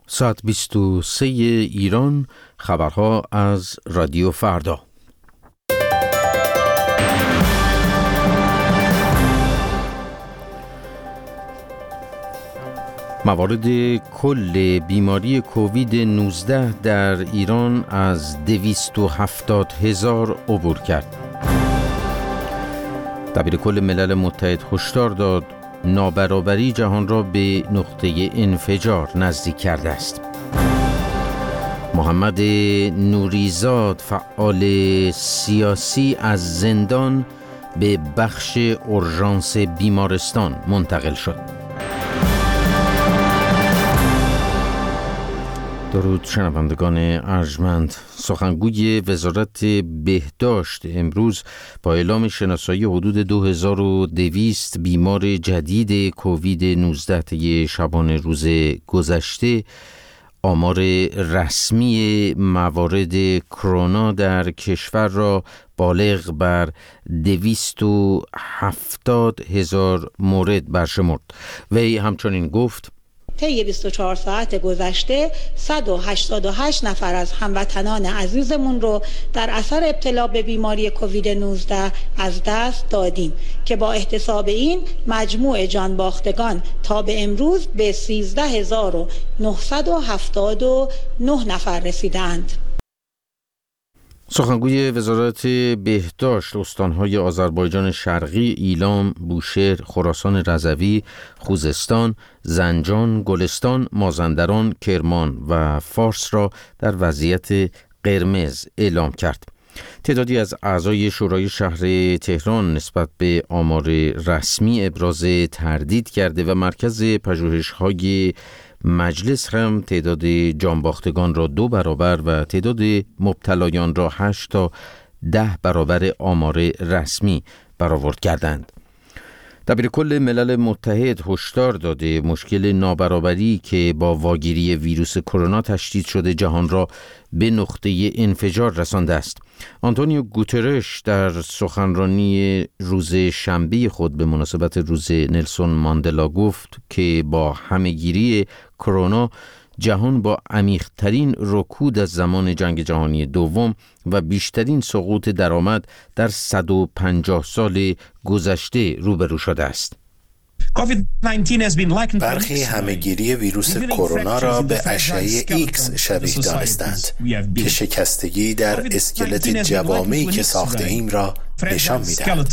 ساعت 23 ایران، خبرها از رادیو فردا. موارد کل بیماری کووید 19 در ایران از 270,000 عبور کرد. دبیرکل ملل متحد هشدار داد نابرابری جهان را به نقطه انفجار نزدیک کرده است. محمد نوریزاد، فعال سیاسی، از زندان به بخش اورژانس بیمارستان منتقل شد. درود شنوندگان ارجمند. سخنگوی وزارت بهداشت امروز با اعلام شناسایی حدود 2200 بیمار جدید کووید 19 طی شبانه روز گذشته، آمار رسمی موارد کرونا در کشور را بالغ بر 270,000 مورد برشمرد. وی همچنین گفت: طی 24 ساعت گذشته 188 نفر از هموطنان عزیزمون رو در اثر ابتلا به بیماری کووید 19 از دست دادیم که با احتساب این مجموع جان باختگان تا به امروز به 13,979 نفر رسیدند. سخنگوی وزارت بهداشت استانهای آذربایجان شرقی، ایلام، بوشهر، خراسان رضوی، خوزستان، زنجان، گلستان، مازندران، کرمان و فارس را در وضعیت قرمز اعلام کرد. تعدادی از اعضای شورای شهر تهران نسبت به آمار رسمی ابراز تردید کرده و مرکز پژوهش‌های مجلس هم تعداد جانباختگان را 2 برابر و تعداد مبتلایان را 8 تا 10 برابر آمار رسمی برآورد کردند. دبیرکل ملل متحد هشدار داده مشکل نابرابری که با واگیری ویروس کرونا تشدید شده جهان را به نقطه انفجار رسانده است. آنتونیو گوترش در سخنرانی روز شنبه خود به مناسبت روز نلسون ماندلا گفت که با همه‌گیری کرونا جهان با عمیق‌ترین رکود از زمان جنگ جهانی دوم و بیشترین سقوط درآمد در 150 سال گذشته روبرو شده است. برخی همه‌گیری ویروس کرونا را به اشعه ایکس شبیه دانستند که شکستگی در اسکلت جوامعی که ساخته ایم را نشان می‌دهد.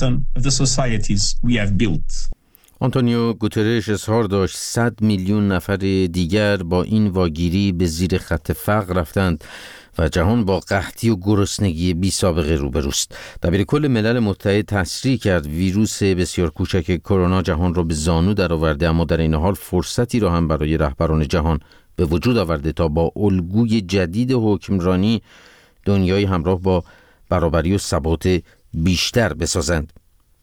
آنتونیو گوترش اظهار داشت 100 میلیون نفر دیگر با این واگیری به زیر خط فقر رفتند و جهان با قحطی و گرسنگی بی سابقه روبروست. دبیرکل ملل متحد تصریح کرد ویروس بسیار کوچک کرونا جهان را به زانو درآورده، اما در این حال فرصتی را هم برای رهبران جهان به وجود آورده تا با الگوی جدید حکمرانی دنیای همراه با برابری و ثبات بیشتر بسازند.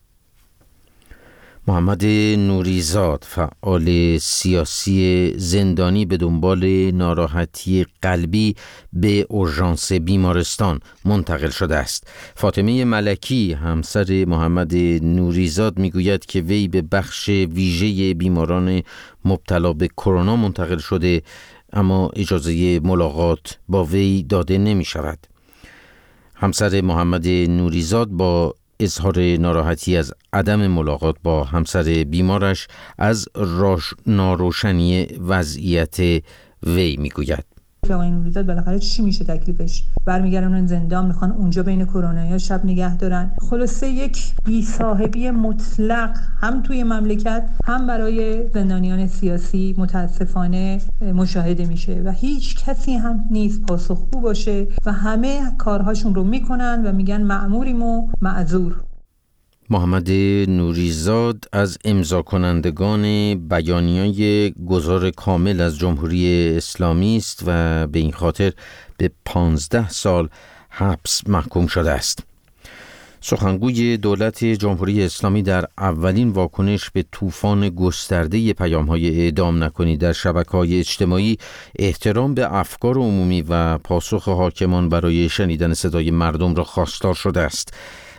محمد نوریزاد، فعال سیاسی زندانی، به دنبال ناراحتی قلبی به اورژانس بیمارستان منتقل شده است. فاطمه ملکی، همسر محمد نوریزاد، میگوید که وی به بخش ویژه بیماران مبتلا به کرونا منتقل شده، اما اجازه ملاقات با وی داده نمی شود. همسر محمد نوریزاد با اظهار ناراحتی از عدم ملاقات با همسر بیمارش از ناروشنی وضعیت وی میگوید. آقای نوریزاد بالاخره چی میشه تکلیفش؟ برمیگردن زندان، میخوان اونجا بین کرونایی شب نگه دارن. خلاصه یک بی‌صاحبی مطلق هم توی مملکت هم برای زندانیان سیاسی متاسفانه مشاهده میشه و هیچ کسی هم نیست پاسخگو باشه و همه کارهاشون رو میکنن و میگن مأموریم و معذور. محمد نوریزاد از امضا کنندگان بیانیه گذار کامل از جمهوری اسلامی است و به این خاطر به 15 سال حبس محکوم شده است. سخنگوی دولت جمهوری اسلامی در اولین واکنش به طوفان گسترده پیام‌های اعدام نکنید در شبکه‌های اجتماعی احترام به افکار عمومی و پاسخ حاکمان برای شنیدن صدای مردم را خواستار شده است.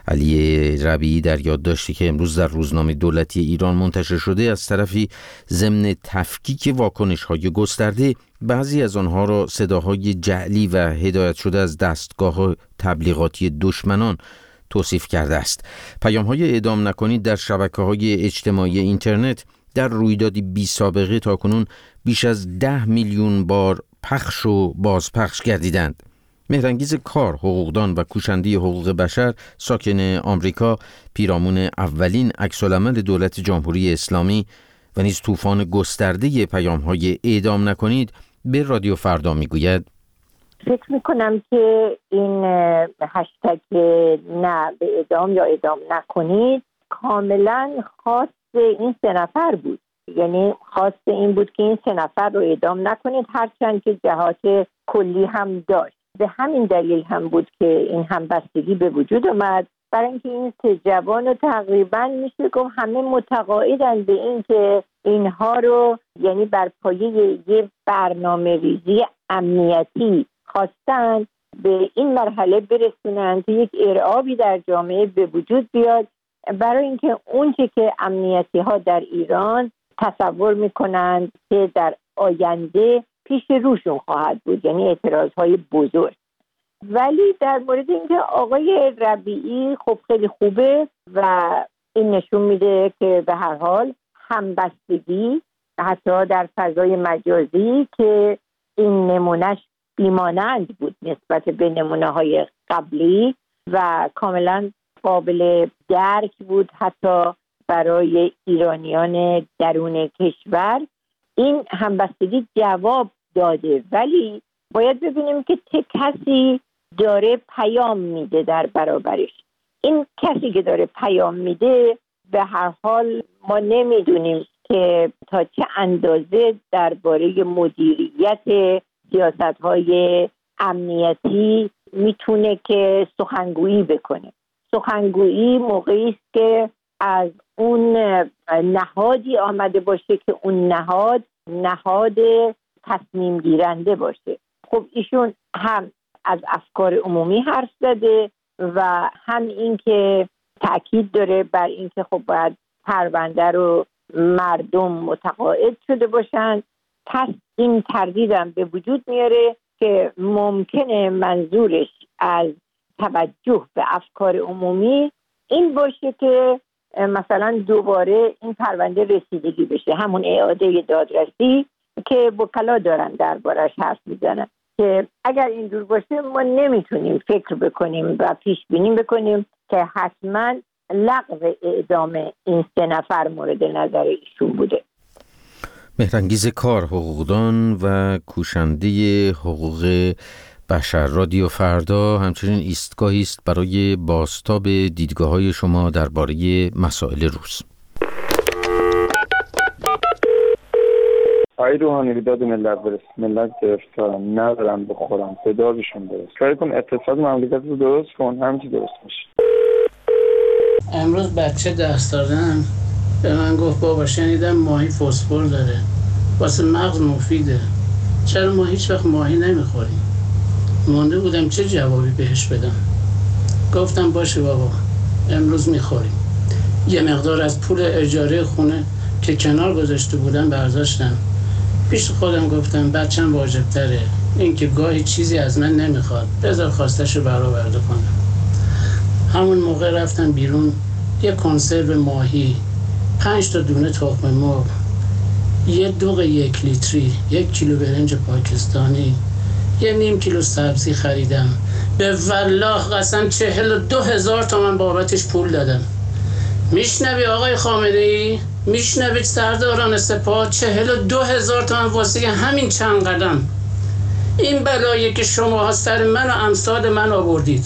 علی ربیعی در یادداشتی که امروز در روزنامه دولتی ایران منتشر شده از طرفی ضمن تفکیک واکنش‌های گسترده بعضی از آنها را صداهای جعلی و هدایت شده از دستگاه تبلیغاتی دشمنان توصیف کرده است. پیام‌های اعدام نکنید در شبکه‌های اجتماعی اینترنت در رویدادی بی سابقه تاکنون بیش از 10 میلیون بار پخش و بازپخش گردیدند. مهرانگیز کار، حقوقدان و کوشنده حقوق بشر ساکن آمریکا، پیرامون اولین عکس‌العمل دولت جمهوری اسلامی و نیز طوفان گسترده پیام‌های اعدام نکنید، به رادیو فردا میگوید: فکر میکنم که این هشتگ نه به اعدام یا اعدام نکنید کاملا خاص این 3 نفر بود. یعنی خاص این بود که این 3 نفر رو اعدام نکنید، هرچند که جهات کلی هم داشت. به همین دلیل هم بود که این همبستگی به وجود اومد، برای اینکه این 3 جوان رو تقریبا میشه گفت همه متقاعدن به این که اینها رو یعنی بر پایه یه برنامه ریزی امنیتی خواستن به این مرحله برسونن که یک ارعابی در جامعه به وجود بیاد، برای اینکه اونچه که امنیتی ها در ایران تصور میکنند که در آینده پیش روشون خواهد بود، یعنی اعتراض های بزرگ. ولی در مورد اینکه آقای ربیعی خب خیلی خوبه و این نشون میده که به هر حال همبستگی حتی در فضای مجازی که این نمونهش بیمانند بود نسبت به نمونه‌های قبلی و کاملا قابل درک بود حتی برای ایرانیان درون کشور، این همبستگی جواب داده. ولی باید ببینیم که چه کسی داره پیام میده در برابرش. این کسی که داره پیام میده به هر حال ما نمیدونیم که تا چه اندازه درباره مدیریت سیاست‌های امنیتی میتونه که سخنگویی بکنه. سخنگویی موقعی است که از اون نهادی آمده باشه که اون نهاد تصمیم گیرنده باشه. خب ایشون هم از افکار عمومی حرف زده و هم این که تأکید داره بر این که خب باید پرونده رو مردم متقاعد شده باشن. پس این تردیدم به وجود میاره که ممکنه منظورش از توجه به افکار عمومی این باشه که مثلا دوباره این پرونده رسیدگی بشه، همون اعاده دادرسی که وکلا دارن دربارش حرف میزنن، که اگر اینجور باشه ما نمیتونیم فکر بکنیم و پیش بینی بکنیم که حتما لغو اعدام این 3 نفر مورد نظر ایشون بوده. مهرانگیز کار، حقوقدان و کوشنده حقوق بشر، رادیو فردا همچنین ایستگاهی است برای بازتاب دیدگاه‌های شما درباره مسائل روز. آقای روحانی بیداد ملت برس، ملت گرفتارن، ندارن بخورن، صداشون برس، کاری کن اقتصاد مملکت رو درست کن، همین چی درست میشه. امروز بچه درس دادن به من گفت بابا شنیدم ماهی فسفر داره، واسه مغز مفیده، چرا ما هیچ وقت ماهی نمیخوریم؟ مونده بودم چه جوابی بهش بدم. گفتم باشه بابا امروز میخوریم. یه مقدار از پول اجاره خونه که کنار گذاشته بودم برداشتم، پیش خودم گفتم بچم واجب تره، این که گاهی چیزی از من نمیخواد، بذار خواستشو برآورده کنم. همون موقع رفتم بیرون، یه کنسرو ماهی، 5 تا دونه تخم مرغ، یه دوغ 1 لیتری، 1 کیلو برنج پاکستانی، یه نیم کیلو سبزی خریدم. به والله قسم 42,000 تومان بابتش پول دادم. میشنوی آقای خامنه‌ای؟ میشنوید سرداران سپاه؟ 42,000 تومان واسه همین چند قدم. این بلایی که شما سر من و امثال من آوردید.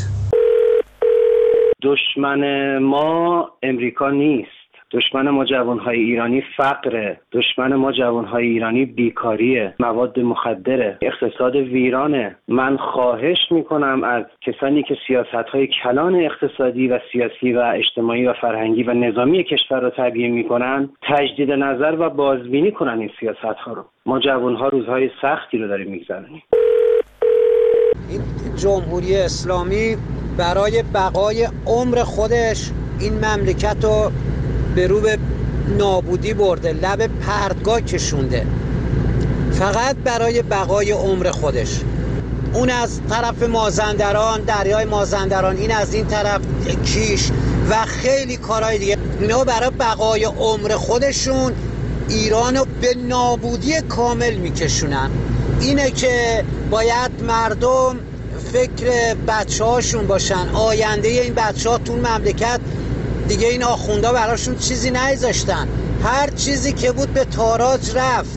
دشمن ما امریکا نیست. دشمن ما جوانهای ایرانی فقره. دشمن ما جوانهای ایرانی بیکاریه، مواد مخدره، اقتصاد ویرانه. من خواهش میکنم از کسانی که سیاستهای کلان اقتصادی و سیاسی و اجتماعی و فرهنگی و نظامی کشور رو تبیین میکنن تجدید نظر و بازبینی کنن این سیاستها رو. ما جوانها روزهای سختی رو داریم میگذرونیم. این جمهوری اسلامی برای بقای عمر خودش این مملکت رو به رو به نابودی برده، لب پرتگاه کشونده، فقط برای بقای عمر خودش. اون از طرف مازندران، دریای مازندران، این از این طرف کیش و خیلی کارهای دیگه، اینا برای بقای عمر خودشون ایرانو به نابودی کامل میکشونن. اینه که باید مردم فکر بچه هاشون باشن، آینده این بچه ها تو مملکت. دیگه این آخوندا براشون چیزی نگذاشتن، هر چیزی که بود به تاراج رفت.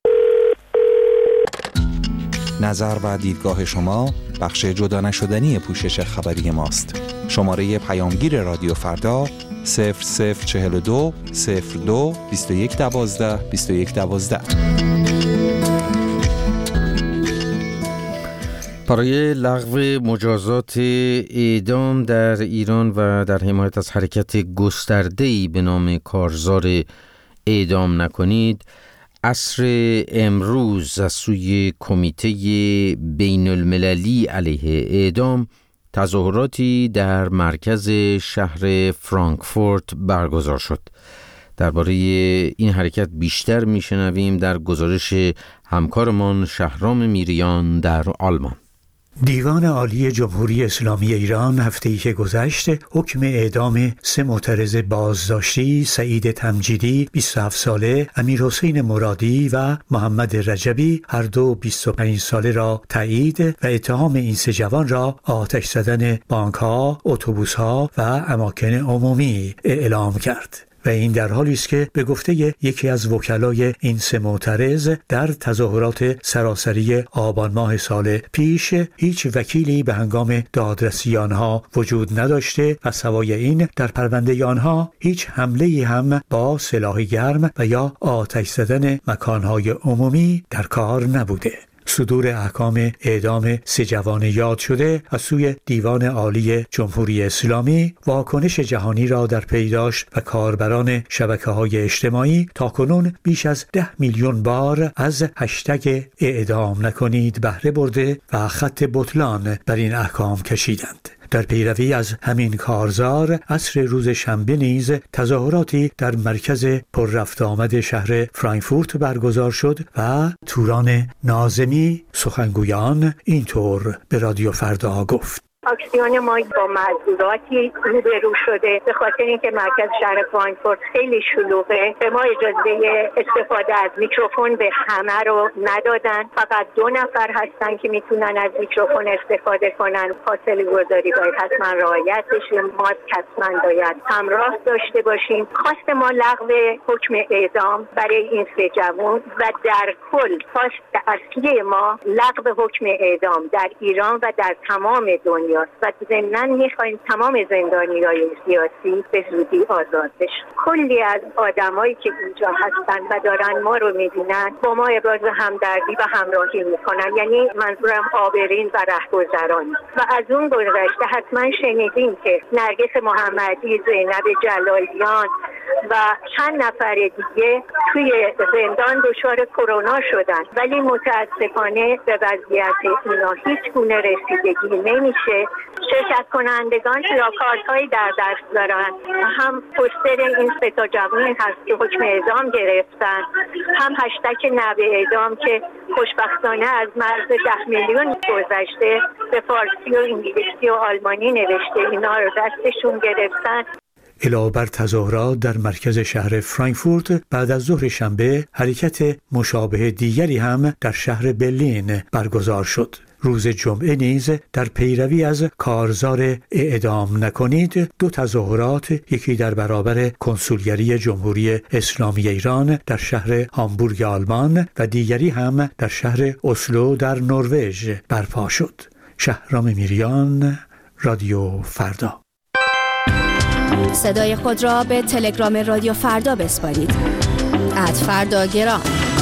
نظر و دیدگاه شما بخش جدا نشدنی پوشش خبری ماست. شماره پیامگیر رادیو فردا 0042 02 21 12 21 12. برای لغو مجازات اعدام در ایران و در حمایت از حرکت گسترده‌ای به نام کارزار اعدام نکنید، عصر امروز از سوی کمیته بین المللی علیه اعدام تظاهراتی در مرکز شهر فرانکفورت برگزار شد. درباره این حرکت بیشتر میشنویم در گزارش همکارمان شهرام میریان در آلمان. دیوان عالی جمهوری اسلامی ایران هفته‌ای که گذشت حکم اعدام 3 معترض بازداشتی، سعید تمجیدی 27 ساله، امیرحسین مرادی و محمد رجبی هر دو 25 ساله را تایید و اتهام این 3 جوان را آتش زدن بانک‌ها، اتوبوس‌ها و اماکن عمومی اعلام کرد. و این در حالی است که به گفته یکی از وکلای این 3 معترض در تظاهرات سراسری آبان ماه سال پیش هیچ وکیلی به هنگام دادرسی آنها وجود نداشته و سوای این در پرونده آنها هیچ حمله‌ای هم با سلاح گرم و یا آتش زدن مکانهای عمومی در کار نبوده. صدور احکام اعدام 3 جوان یاد شده از سوی دیوان عالی جمهوری اسلامی واکنش جهانی را در پی داشت و کاربران شبکه‌های اجتماعی تاکنون بیش از 10 میلیون بار از هشتگ اعدام نکنید بهره برده و خط بطلان بر این احکام کشیدند. در پیروی از همین کارزار عصر روز شنبه نیز تظاهراتی در مرکز پر رفت آمد شهر فرانکفورت برگزار شد و توران ناظمی سخنگویان اینطور به رادیو فردا گفت: اکسیون ما با معذوراتی روبرو شده به خاطر اینکه مرکز شهر فرانکفورت خیلی شلوغه. به ما اجازه استفاده از میکروفون به همه رو ندادن، فقط 2 نفر هستن که میتونن از میکروفون استفاده کنن. فاصله گذاری باید حتما رعایت بشه، ماسک حتما باید همراه داشته باشیم. خواست ما لغو حکم اعدام برای این 3 جوان و در کل خواست اصلی ما لغو حکم اعدام در ایران و در تمام دنیا و ضمناً می‌خوایم تمام زندانیای سیاسی به زودی آزاد بشن. کلی از آدمایی که اینجا هستن و دارن ما رو می‌بینن با ما ابراز همدردی و همراهی می‌کنن، یعنی منظورم عابرین و رهگذران. و از اون گذشته حتما شنیدین که نرگس محمدی، زینب جلالیان و چند نفر دیگه توی زندان دچار کرونا شدن، ولی متاسفانه به وضعیت اینا هیچ گونه رسیدگی نمیشه. شرکت کنندگان پلاکاردهایی در دست دارن، هم پوستر این 3 جوان هست که حکم اعدام گرفتن، هم هشتگ نبی اعدام که خوشبختانه از مرز 10 میلیون گذشته به فارسی و انگلیسی و آلمانی نوشته، اینا رو دستشون گرفتن. علاوه بر تظاهرات در مرکز شهر فرانکفورت، بعد از ظهر شنبه حرکت مشابه دیگری هم در شهر برلین برگزار شد. روز جمعه نیز در پیروی از کارزار اعدام نکنید 2 تظاهرات، یکی در برابر کنسولگری جمهوری اسلامی ایران در شهر هامبورگ آلمان و دیگری هم در شهر اسلو در نروژ برپا شد. شهرام میریان، رادیو فردا. صدای خود را به تلگرام رادیو فردا بسپارید. @فرداگرام.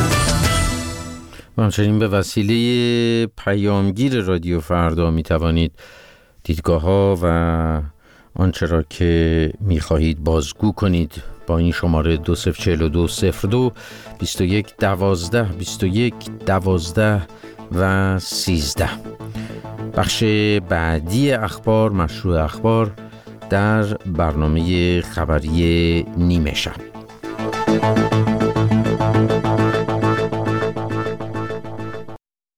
و همچنین به وسیله پیامگیر رادیو فردا می توانید دیدگاه ها و آنچه را که می خواهید بازگو کنید با این شماره 2042 02 21 12 21 12 و 13. بخش بعدی اخبار، مشروع اخبار، در برنامه خبری نیمه شب.